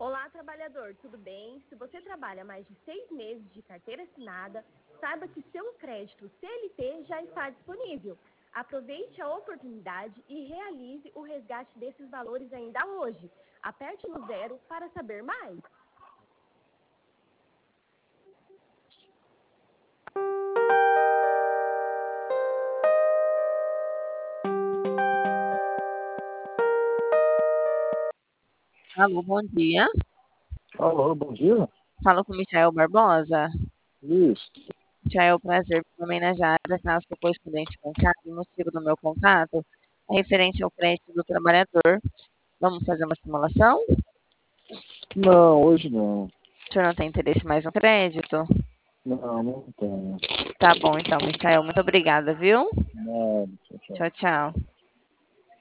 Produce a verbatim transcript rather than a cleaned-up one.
Olá, trabalhador, tudo bem? Se você trabalha mais de seis meses de carteira assinada, saiba que seu crédito C L T já está disponível. Aproveite a oportunidade e realize o resgate desses valores ainda hoje. Aperte no zero para saber mais. Alô, bom dia. Alô, bom dia. Falo com o Michael Barbosa. Isso. Michael, prazer. Meu nome é Najara, tá? Sou correspondente bancário. O motivo do meu contato é referente ao crédito do trabalhador. Vamos fazer uma simulação? Não, hoje não. O senhor não tem interesse mais no crédito? Não, não tenho. Tá bom, então, Michael. Muito obrigada, viu? Nada, tchau, tchau. Tchau, tchau.